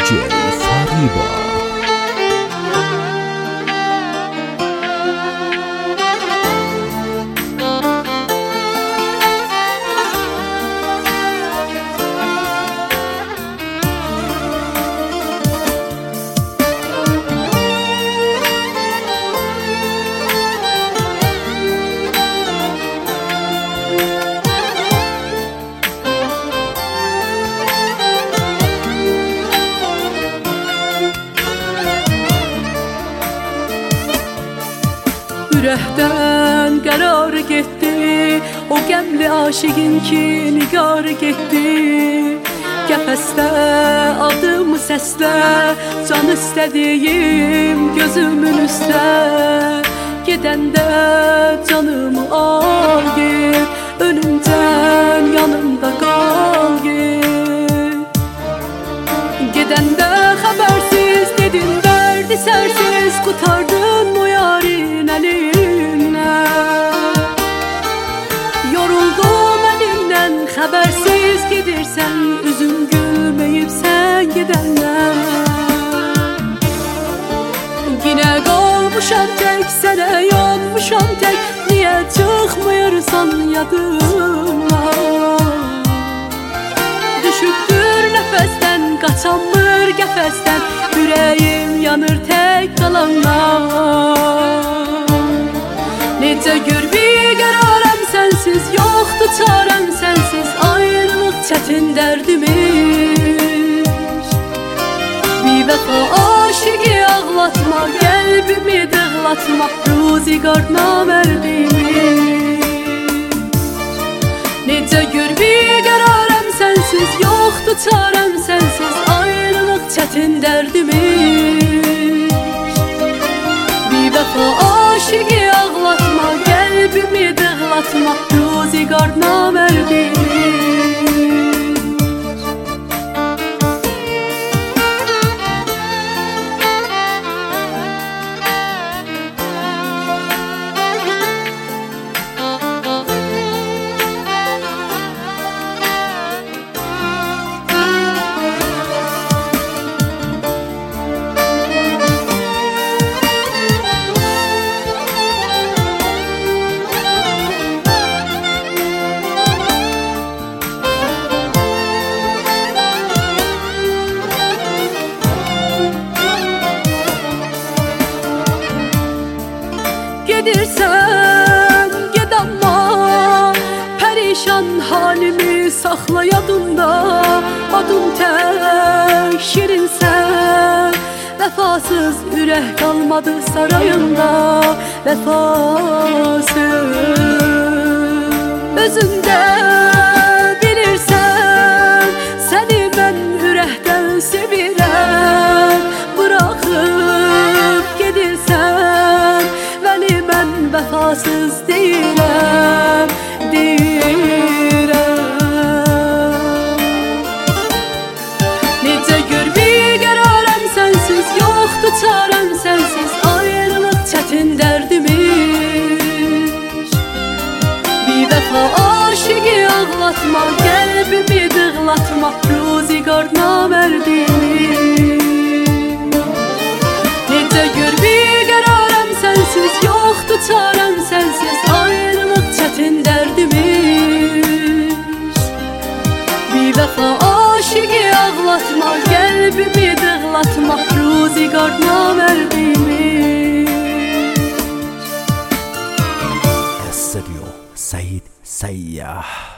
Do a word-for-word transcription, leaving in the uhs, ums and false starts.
جی فریبا. Ürəkdən qərar getdi, o qəmli aşiqin ki nigar getdi. Qəfəsdə adımı səslə, can istədiyim gözümün üstə. Gedəndə canımı al get, ölümdən yanımda qal get. Gedəndə xəbərsiz dedin, verdi sərsiz, qutardın o yarin əlindən. Yoruldum əlindən, xəbərsiz gedirsən, üzün gülməyib sən gedəndən. Yine qalmışam tək, sənə yanmışam tək, niyə çıxmıyırsan yadımdan? Düşübdür nəfəsdən, qaçanmır qəfəsdən, ürəyim yanır tək qalandan. Necə gör bir qərarəm sənsiz, yoxdur çarəm sənsiz, ayrılıq çətin dərdimiz. Bir vəfa aşıqı ağlatma, qəlbimi dığlatma, ruzigar namərdimiz. Necə gör bir qərarəm sənsiz, yoxdur çarəm sənsiz, ayrılıq çətin dərdimiz. Bir vəfa aşıqı ağlatma, qəlbimi dığlatma, ruzigar namərdimiz. Gedirsən, ged amma, pərişan halimi saxla yadında. Adın tək şirinsən, vəfasız ürək qalmadı sarayında. Vəfasız özündə bilirsən, səni mən ürəkdən sevirəm. Bıraxıb gedirsən, vəli mən vəfasız deyirəm, deyirəm. Necə gör bir qərarəm sənsiz, yoxdur çarəm sənsiz, ayrılıq çətin dərdimiz. Bir vəfa aşıqı ağlatma, qəlbimi dığlatma, ruzigar namərdimiz. Necə gör bir qərarəm sənsiz, yoxdur çarəm sənsiz, ayrılıq çətin dərdimiz. Bir vəfa aşıqı ağlatma, qəlbimi dığlatma, ruzigar namərdimiz. استودیو سعید سیاح.